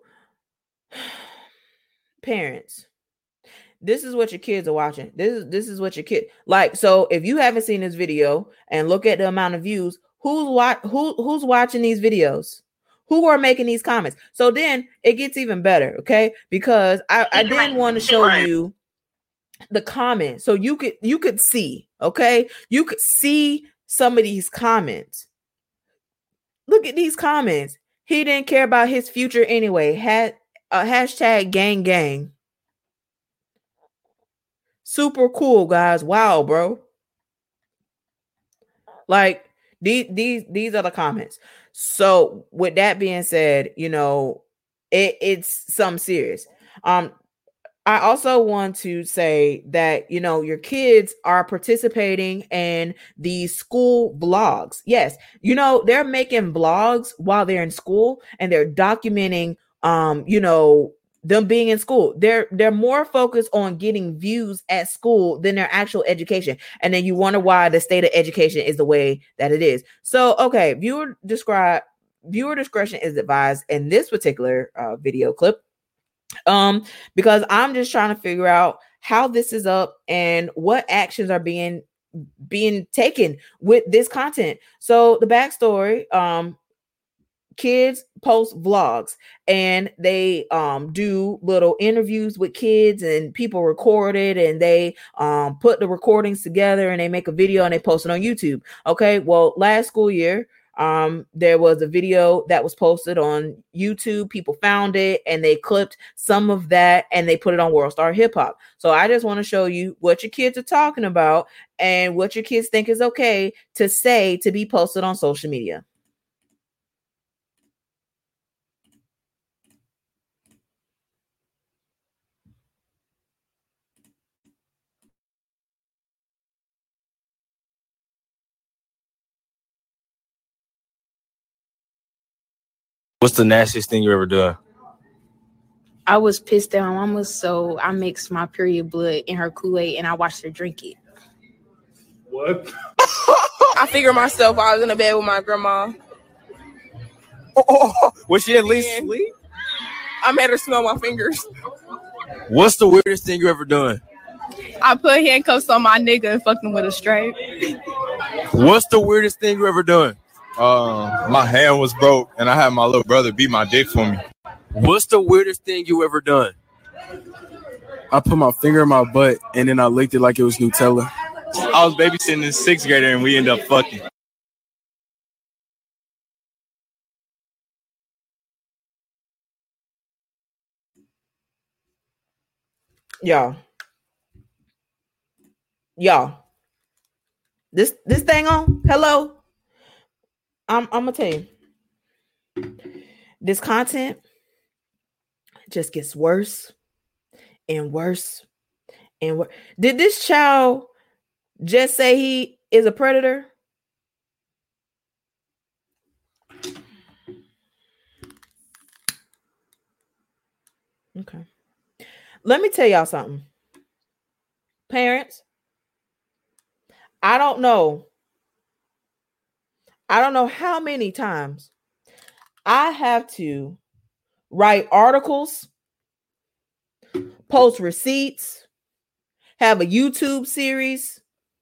parents, this is what your kids are watching. This is what your kid like. So if you haven't seen this video and look at the amount of views, who's watching these videos? Who are making these comments? So then it gets even better, okay? Because I didn't want to show you the comments so you could see, okay? You could see some of these comments. Look at these comments. He didn't care about his future anyway. Had hashtag gang gang. Super cool, guys. Wow, bro. Like, These are the comments. So with that being said, you know, it's something serious. I also want to say that, you know, your kids are participating in these school vlogs. Yes, you know, they're making vlogs while they're in school and they're documenting, you know, them being in school. They're more focused on getting views at school than their actual education. And then you wonder why the state of education is the way that it is. So, okay, viewer discretion is advised in this particular video clip. Because I'm just trying to figure out how this is up and what actions are being taken with this content. So the backstory, kids post vlogs and they do little interviews with kids and people record it and they put the recordings together and they make a video and they post it on YouTube. Okay, well, last school year, there was a video that was posted on YouTube. People found it and they clipped some of that and they put it on World Star Hip Hop. So I just want to show you what your kids are talking about and what your kids think is okay to say to be posted on social media. What's the nastiest thing you ever done? I was pissed at my mama, so I mixed my period blood in her Kool-Aid and I watched her drink it. What? I figured myself I was in the bed with my grandma. Was she at least asleep? I made her smell my fingers. What's the weirdest thing you ever done? I put handcuffs on my nigga and fucked him with a strap. What's the weirdest thing you ever done? My hand was broke and I had my little brother beat my dick for me. What's the weirdest thing you ever done? I put my finger in my butt and then I licked it like it was Nutella. I was babysitting in sixth grader and we ended up fucking. Y'all, this thing on. Hello, I'm gonna tell you, this content just gets worse and worse and worse. Did this child just say he is a predator? Okay. Let me tell y'all something. Parents, I don't know how many times I have to write articles, post receipts, have a YouTube series.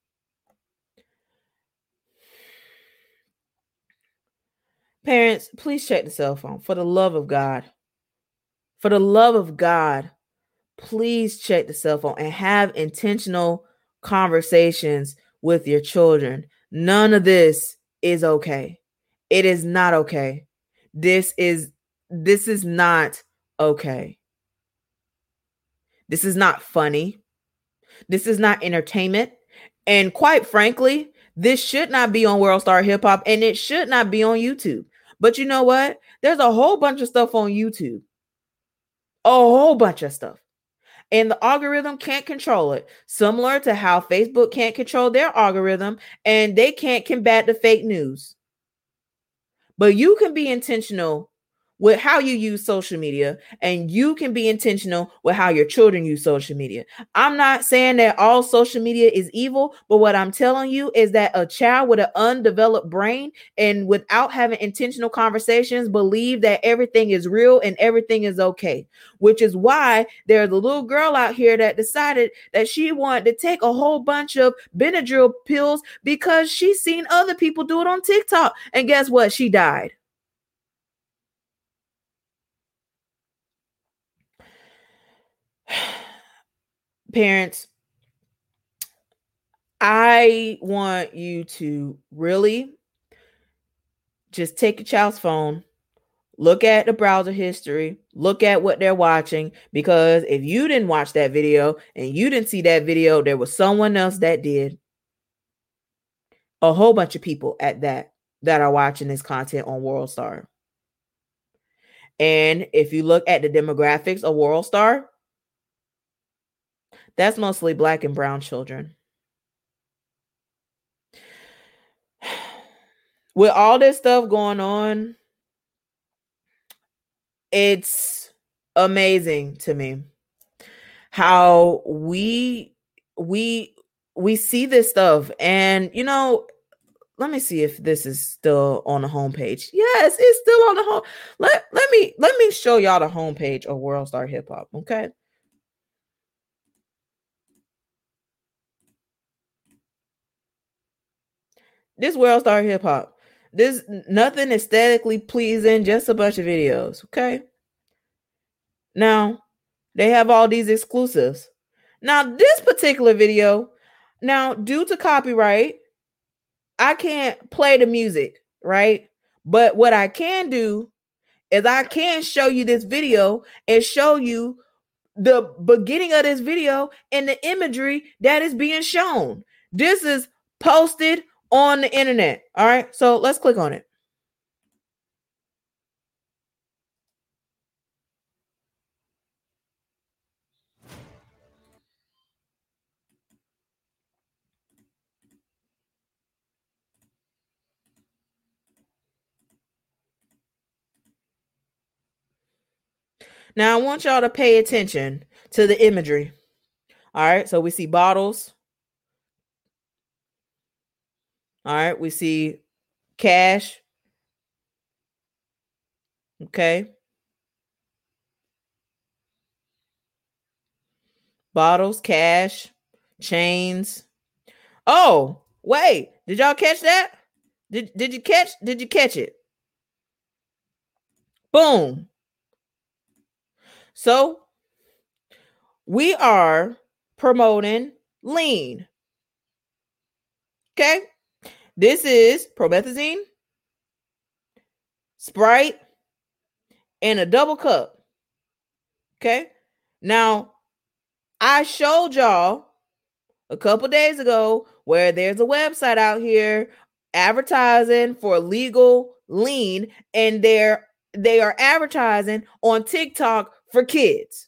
Parents, please check the cell phone. For the love of God. For the love of God, please check the cell phone and have intentional conversations with your children. None of this is okay. It is not okay. This is not okay. This is not funny. This is not entertainment. And quite frankly, this should not be on World Star Hip Hop and it should not be on YouTube. But you know what? There's a whole bunch of stuff on YouTube. A whole bunch of stuff. And the algorithm can't control it. Similar to how Facebook can't control their algorithm and they can't combat the fake news. But you can be intentional with how you use social media, and you can be intentional with how your children use social media. I'm not saying that all social media is evil, but what I'm telling you is that a child with an undeveloped brain and without having intentional conversations believe that everything is real and everything is okay, which is why there's a little girl out here that decided that she wanted to take a whole bunch of Benadryl pills because she's seen other people do it on TikTok. And guess what? She died. Parents, I want you to really just take your child's phone, look at the browser history, look at what they're watching, because if you didn't watch that video and you didn't see that video, there was someone else that did. A whole bunch of people at that are watching this content on WorldStar. And if you look at the demographics of WorldStar, that's mostly Black and brown children. With all this stuff going on, it's amazing to me how we see this stuff. And let me see if this is still on the homepage. Yes, it's still on the home. Let me show y'all the homepage of WorldStar Hip Hop. Okay. This WorldStar Hip Hop. This nothing aesthetically pleasing, just a bunch of videos. Okay. Now they have all these exclusives. Now this particular video, now due to copyright, I can't play the music, right? But what I can do is I can show you this video and show you the beginning of this video and the imagery that is being shown. This is posted on the internet. All right, so let's click on it. Now, I want y'all to pay attention to the imagery. All right, so we see bottles. All right, we see cash. Okay. Bottles, cash, chains. Oh, wait. Did y'all catch that? Did you catch it? Boom. So we are promoting lean. Okay. This is promethazine, Sprite, and a double cup. Okay. Now, I showed y'all a couple days ago where there's a website out here advertising for legal lean, and they are advertising on TikTok for kids.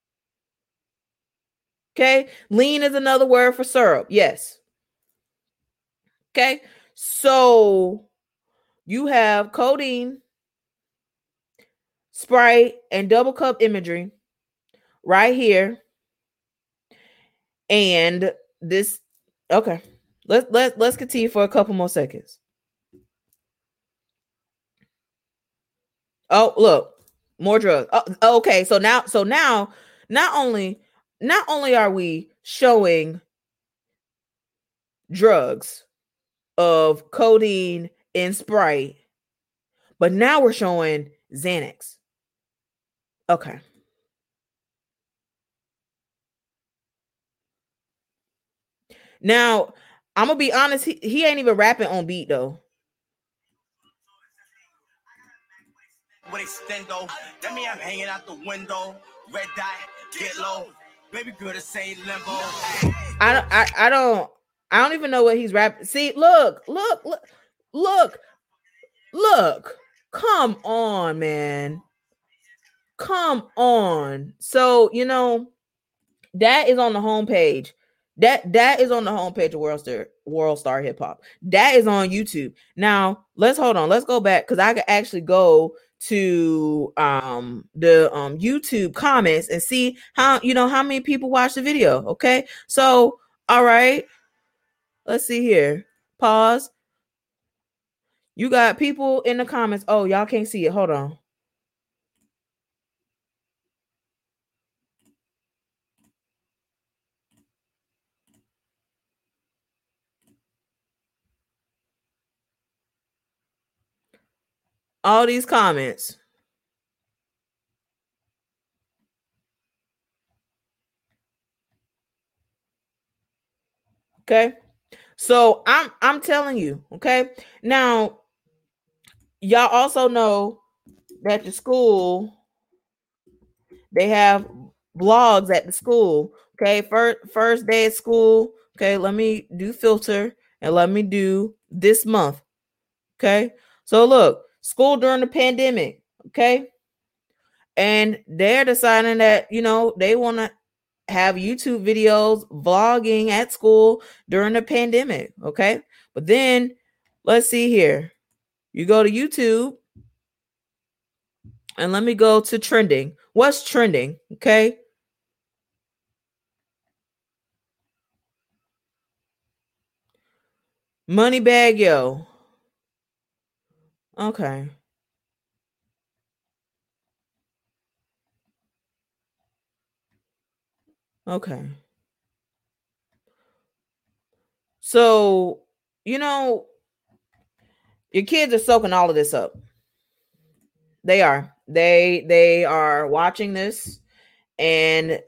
Okay. Lean is another word for syrup. Yes. Okay. So you have codeine, Sprite, and double cup imagery right here. And this, okay. Let's continue for a couple more seconds. Oh, look, more drugs. Oh, okay. So now not only are we showing drugs of codeine and Sprite, but now we're showing Xanax. Okay. Now, I'm gonna be honest, he ain't even rapping on beat though. With extendo, that mean I'm hanging out the window. Red dot, get low. Baby girl, this ain't limbo. I don't even know what he's rapping. See, look. Come on, man. Come on. So, that is on the homepage. That is on the homepage of WorldStar Hip Hop. That is on YouTube. Now, let's go back because I could actually go to the YouTube comments and see how many people watch the video. Okay, so all right, let's see here. Pause. You got people in the comments. Oh, y'all can't see it. Hold on. All these comments. Okay. So I'm telling you, okay? Now, y'all also know that the school, they have blogs at the school. Okay, first day of school. Okay, let me do filter and let me do this month. Okay. So look, school during the pandemic. Okay. And they're deciding that, they want to have YouTube videos, vlogging at school during the pandemic. Okay. But then let's see here. You go to YouTube and let me go to trending. What's trending? Okay. Moneybagg Yo. Okay. Okay. So, your kids are soaking all of this up. They are. They are watching this, and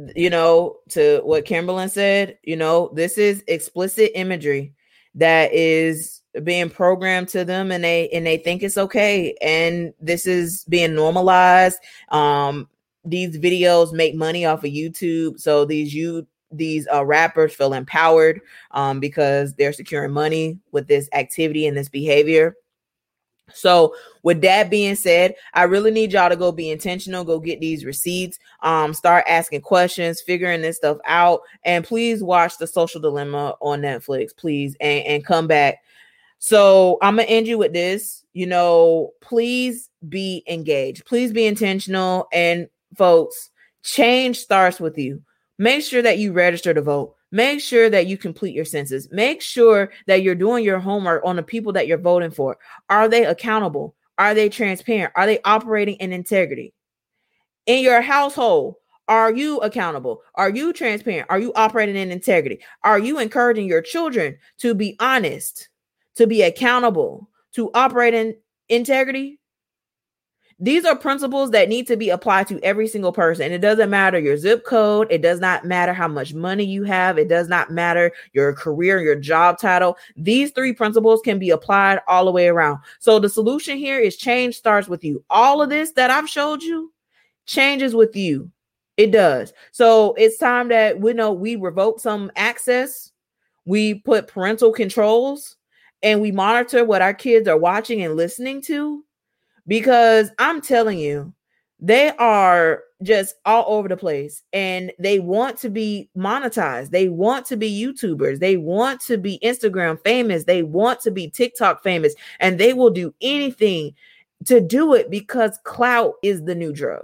to what Kimberlyn said, this is explicit imagery that is being programmed to them, and they think it's okay, and this is being normalized. These videos make money off of YouTube, so these rappers feel empowered because they're securing money with this activity and this behavior. So with that being said, I really need y'all to go be intentional, go get these receipts, start asking questions, figuring this stuff out, and please watch The Social Dilemma on Netflix, please, and come back. So I'm going to end you with this, please be engaged, please be intentional. And folks, change starts with you. Make sure that you register to vote. Make sure that you complete your census. Make sure that you're doing your homework on the people that you're voting for. Are they accountable? Are they transparent? Are they operating in integrity? In your household, are you accountable? Are you transparent? Are you operating in integrity? Are you encouraging your children to be honest, to be accountable, to operate in integrity? These are principles that need to be applied to every single person. And it doesn't matter your zip code. It does not matter how much money you have. It does not matter your career, your job title. These 3 principles can be applied all the way around. So the solution here is change starts with you. All of this that I've showed you changes with you. It does. So it's time that we revoke some access. We put parental controls and we monitor what our kids are watching and listening to. Because I'm telling you, they are just all over the place and they want to be monetized. They want to be YouTubers. They want to be Instagram famous. They want to be TikTok famous, and they will do anything to do it because clout is the new drug.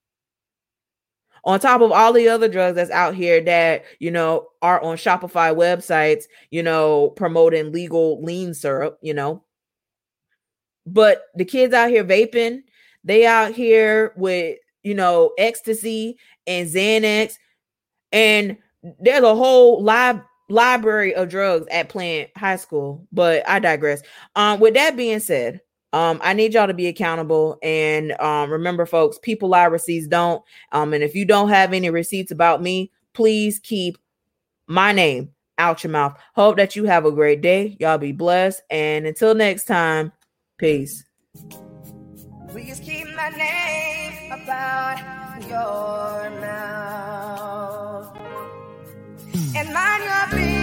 On top of all the other drugs that's out here that, are on Shopify websites, promoting legal lean syrup, But the kids out here vaping, they out here with, ecstasy and Xanax. And there's a whole library of drugs at Plant High School. But I digress. With that being said, I need y'all to be accountable. And remember, folks, people lie, receipts don't. And if you don't have any receipts about me, please keep my name out your mouth. Hope that you have a great day. Y'all be blessed. And until next time, peace. Please keep my name about your mouth and mind your business.